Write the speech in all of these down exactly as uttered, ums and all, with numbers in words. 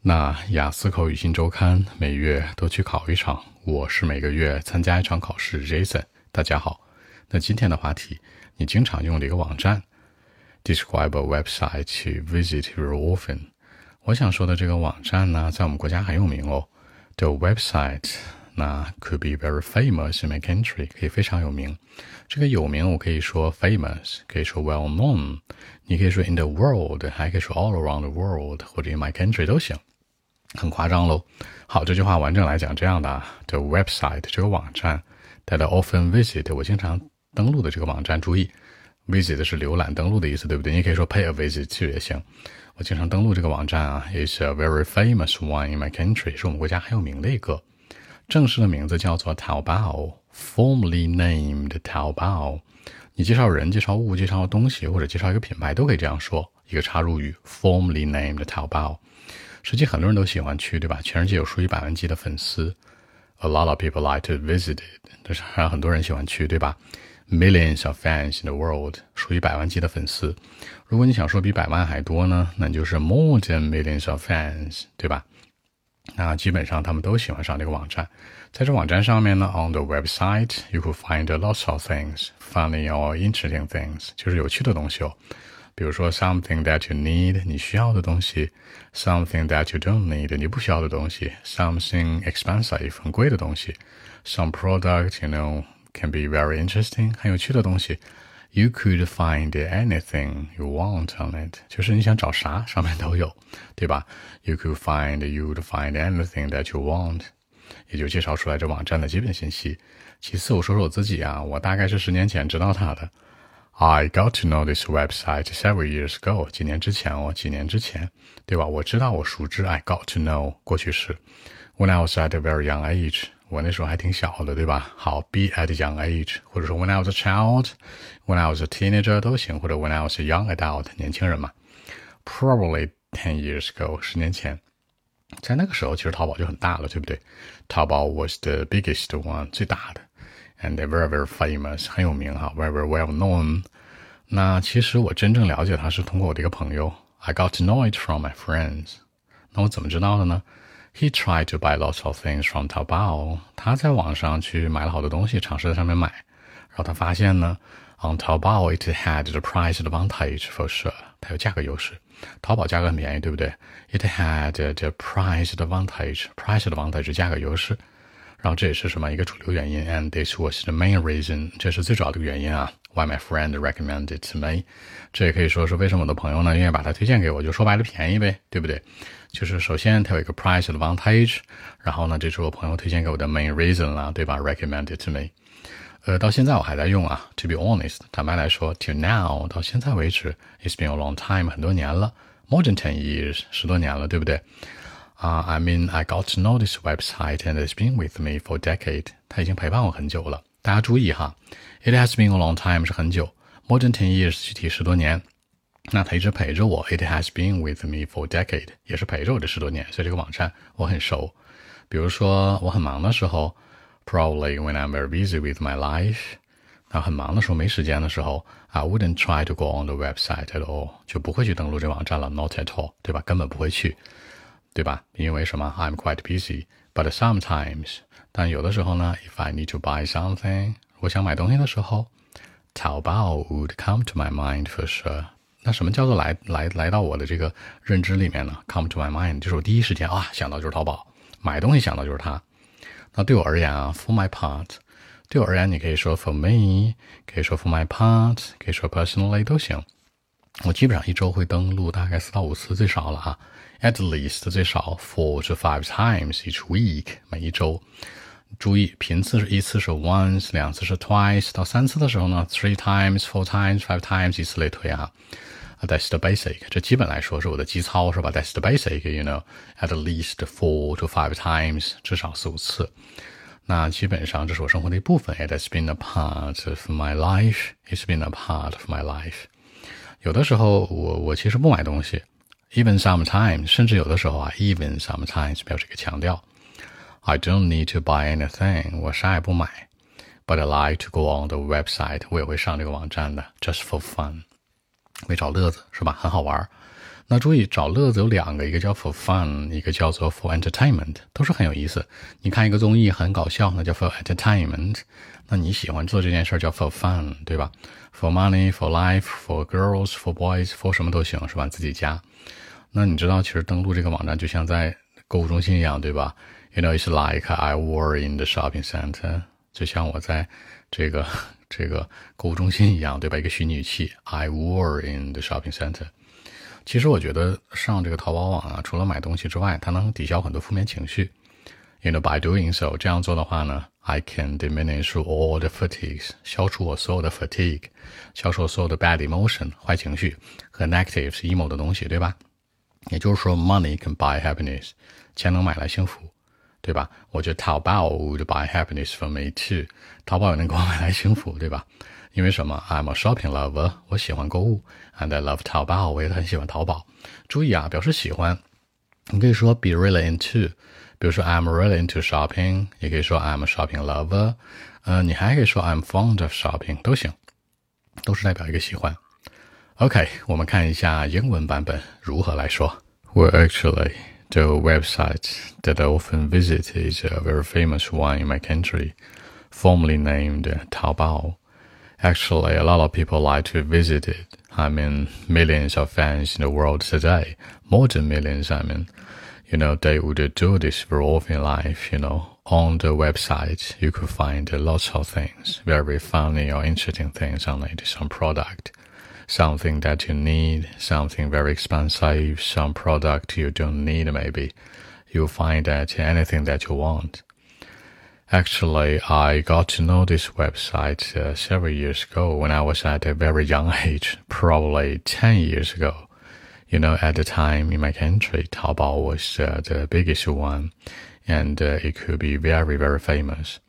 那雅思口语新周刊每月都去考一场，我是每个月参加一场考试 Jason。 大家好，那今天的话题，你经常用的一个网站。 Describe a website you visit very often。 我想说的这个网站呢，在我们国家很有名哦。 The website 那 could be very famous in my country， 可以非常有名。这个有名我可以说 famous， 可以说 well known， 你可以说 in the world， 还可以说 all around the world， 或者 in my country 都行，很夸张咯。好，这句话完整来讲这样的啊 The website 这个网站 that I often visit， 我经常登录的这个网站，注意 visit 是浏览登录的意思，对不对？你可以说 pay a visit to 也行。我经常登录这个网站啊 is a very famous one in my country， 是我们国家很有名的一个。正式的名字叫做淘宝 formerly named 淘宝。你介绍人、介绍物、介绍东西或者介绍一个品牌都可以这样说，一个插入语 formerly named 淘宝。实际很多人都喜欢去，对吧？全世界有数以百万计的粉丝， a lot of people like to visit it， 这是让很多人喜欢去，对吧？ Millions of fans in the world， 数以百万计的粉丝。如果你想说比百万还多呢，那就是 more than millions of fans， 对吧？那基本上他们都喜欢上这个网站。在这网站上面呢 on the website you could find lots of things funny or interesting things， 就是有趣的东西哦。比如说 something that you need， 你需要的东西， something that you don't need， 你不需要的东西， something expensive， 很贵的东西， some product you know can be very interesting， 很有趣的东西。You could find anything you want on it， 就是你想找啥上面都有，对吧？ You could find, you would find anything that you want， 也就介绍出来这网站的基本信息。其次我说说我自己啊，我大概是十年前知道它的。I got to know this website several years ago， 几年之前哦，几年之前，对吧？我知道，我熟知 I got to know 过去式。When I was at a very young age， 我那时候还挺小的，对吧？好 be at a young age， 或者说 when I was a child， when I was a teenager 都行，或者 when I was a young adult， 年轻人嘛。Probably ten years ago， 十年前。在那个时候其实淘宝就很大了，对不对？淘宝 was the biggest one， 最大的。And they're very very famous， 很有名哈 very very well known。 那其实我真正了解它是通过我的一个朋友， I got to know it from my friends。 那我怎么知道的呢？ He tried to buy lots of things from 淘宝，他在网上去买了好多东西，尝试在上面买，然后他发现呢 on 淘宝 it had the price advantage for sure， 它有价格优势。淘宝价格很便宜，对不对？ It had the price advantage， price advantage 价格优势。然后这也是什么一个主流原因 and this was the main reason， 这是最主要的原因啊 why my friend recommended to me。 这也可以说是为什么我的朋友呢愿意把它推荐给我，就说白了便宜呗，对不对？就是首先它有一个 price advantage， 然后呢这是我朋友推荐给我的 main reason 啦，对吧？ recommended to me。 呃，到现在我还在用啊 to be honest， 坦白来说 till now 到现在为止 it's been a long time， 很多年了， more than ten years， 十多年了，对不对Uh, I mean, I got to know this website and it's been with me for a decade. 它已经陪伴我很久了。大家注意哈 ，It has been a long time 是很久 ，more than ten years 具体十多年。那它一直陪着我 ，It has been with me for a decade 也是陪着我这十多年，所以这个网站我很熟。比如说我很忙的时候 ，probably when I'm very busy with my life， 那很忙的时候没时间的时候 ，I wouldn't try to go on the website at all， 就不会去登录这网站了 ，not at all， 对吧？根本不会去。对吧？因为什么 I'm quite busy, but sometimes 但有的时候呢 if I need to buy something， 我想买东西的时候，淘宝 would come to my mind for sure。 那什么叫做来来来到我的这个认知里面呢？ come to my mind 就是我第一时间啊想到就是淘宝，买东西想到就是它。那对我而言啊 for my part， 对我而言你可以说 for me， 可以说 for my part， 可以说 personally 都行。我基本上一周会登录大概四到五次最少了啊，at least 最少 four to five times each week， 每一周。注意频次是一次是 once， 两次是 twice， 到三次的时候呢 three times four times five times 以此类推啊。That's the basic， 这基本来说是我的基操是吧？ That's the basic you know at least four to five times 至少四五次。那基本上这是我生活的一部分 It has been a part of my life It's been a part of my life。有的时候我我其实不买东西 even sometimes， 甚至有的时候啊 even sometimes 没有这个强调 I don't need to buy anything， 我啥也不买 but I like to go on the website， 我也会上这个网站的 just for fun， 为找乐子是吧？很好玩。 那注意找乐子有两个，一个叫 for fun， 一个叫做 for entertainment， 都是很有意思。你看一个综艺很搞笑，那叫 for entertainment。那你喜欢做这件事叫 for fun， 对吧？ For money, for life, for girls, for boys, for 什么都行，是吧？自己加。那你知道其实登录这个网站就像在购物中心一样，对吧？ You know, it's like I were in the shopping center， 就像我在这个这个购物中心一样，对吧？一个虚拟语气 I were in the shopping center。 其实我觉得上这个淘宝网啊，除了买东西之外，它能抵消很多负面情绪。You know, by doing so， 这样做的话呢， I can diminish all the fatigues， 消除我所有的 fatigue， 消除我所有的 bad emotion， 坏情绪和 negatives emo 的东西，对吧？也就是说 money can buy happiness， 钱能买来幸福，对吧？我觉得淘宝 would buy happiness for me too， 淘宝也能给我买来幸福，对吧？因为什么？ I'm a shopping lover， 我喜欢购物 and I love 淘宝，我也很喜欢淘宝。注意啊，表示喜欢你可以说 be really into， 比如说 I'm really into shopping， 也可以说 I'm a shopping lover， 呃，你还可以说 I'm fond of shopping， 都行，都是代表一个喜欢。OK， 我们看一下英文版本如何来说。Well, actually, the website that I often visit is a very famous one in my country, formerly named Taobao. Actually, a lot of people like to visit it. I mean, millions of fans in the world today, more than millions, I mean. You know, they would do this very often in life, you know. On the website, you could find lots of things, very funny or interesting things on it, some product.Something that you need, something very expensive, some product you don't need maybe. You'll find that anything that you want. Actually, I got to know this website uh, several years ago when I was at a very young age, probably ten years ago. You know, at the time in my country, Taobao was uh, the biggest one, and uh, it could be very, very famous.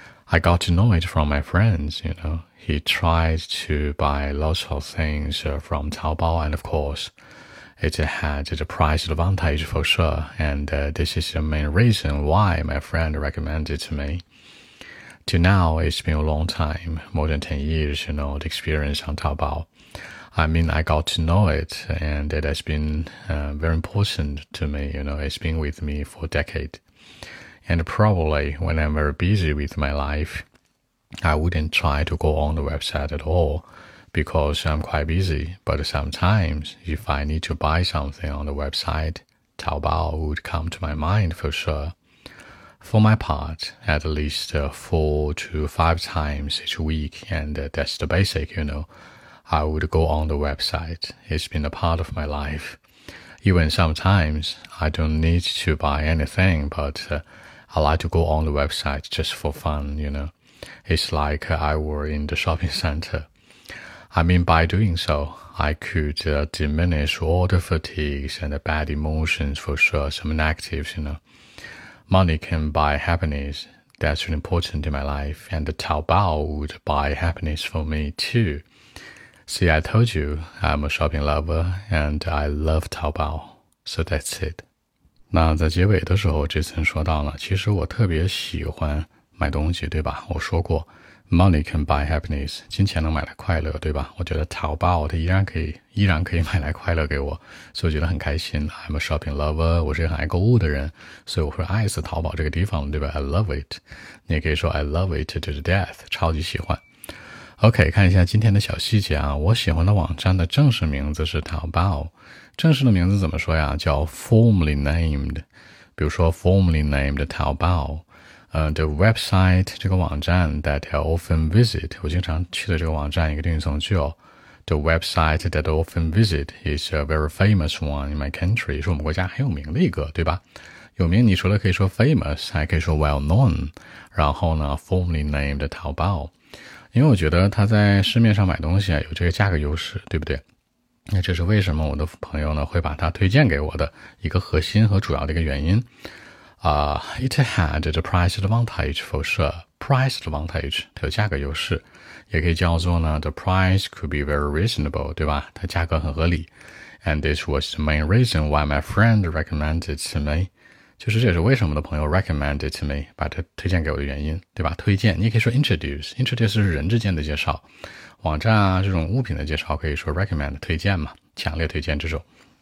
I got to know it from my friends, you know.He tried to buy lots of things uh, from Taobao, and of course, it had the price advantage for sure, and uh, this is the main reason why my friend recommended to me. Till now, it's been a long time, more than ten years, you know, the experience on Taobao. I mean, I got to know it, and it has been uh, very important to me, you know, it's been with me for a decade. And probably when I'm very busy with my life,I wouldn't try to go on the website at all because I'm quite busy. But sometimes, if I need to buy something on the website, Taobao would come to my mind for sure. For my part, at least uh, four to five times each week, and uh, that's the basic, you know, I would go on the website. It's been a part of my life. Even sometimes, I don't need to buy anything, but uh, I like to go on the website just for fun, you know.It's like I were in the shopping center. I mean, by doing so, I could uh, diminish all the fatigues and the bad emotions for sure, some negatives, you know. Money can buy happiness. That's really important in my life. And the Taobao would buy happiness for me too. See, I told you I'm a shopping lover and I love Taobao. So that's it. 那在结尾的时候，这次说到了，其实我特别喜欢买东西，对吧？我说过 money can buy happiness， 金钱能买来快乐，对吧？我觉得淘宝它依然可以依然可以买来快乐给我，所以我觉得很开心。 I'm a shopping lover， 我是一个很爱购物的人，所以我会爱死淘宝这个地方，对吧？ I love it。 你也可以说 I love it to the death， 超级喜欢。 OK， 看一下今天的小细节啊，我喜欢的网站的正式名字是淘宝，正式的名字怎么说呀？叫 formally named， 比如说 formally named 淘宝。呃、uh, ，the website 这个网站 that I often visit， 我经常去的这个网站一个定语从句哦。The website that I often visit is a very famous one in my country， 是我们国家很有名的一个，对吧？有名，你除了可以说 famous， 还可以说 well known， 然后呢 formally named 淘宝，因为我觉得它在市面上买东西啊有这个价格优势，对不对？那这是为什么我的朋友呢会把它推荐给我的一个核心和主要的一个原因。Uh, it had the price advantage for sure. Price advantage 它有价格优势，也可以叫做呢 the price could be very reasonable， 对吧？它价格很合理。And this was the main reason why my friend recommended to me。就是这也是为什么的朋友 recommended to me， 把它推荐给我的原因，对吧？推荐，你也可以说 introduce，introduce 是人之间的介绍，网站啊这种物品的介绍可以说 recommend 推荐嘛，强烈推荐这种。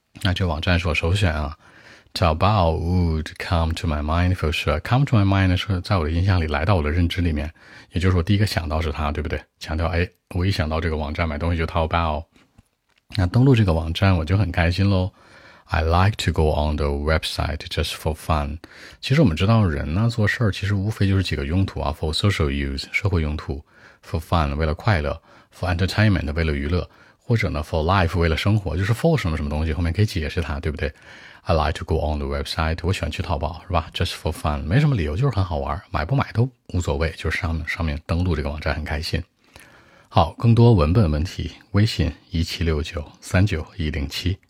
那这个网站是我首选啊。淘宝 would come to my mind for sure. Come to my mind 是在我的印象里来到我的认知里面，也就是我第一个想到是它，对不对？强调，哎，我一想到这个网站买东西就淘宝。那登录这个网站我就很开心咯。I like to go on the website just for fun. 其实我们知道人呢做事儿其实无非就是几个用途啊 for social use 社会用途 for fun 为了快乐 for entertainment 为了娱乐或者呢 for life 为了生活，就是 for 什么什么东西后面可以解释它，对不对？ I like to go on the website 我喜欢去淘宝是吧 just for fun 没什么理由，就是很好玩，买不买都无所谓，就是上面上面登录这个网站很开心。好，更多文本问题微信一七六九三九一零七。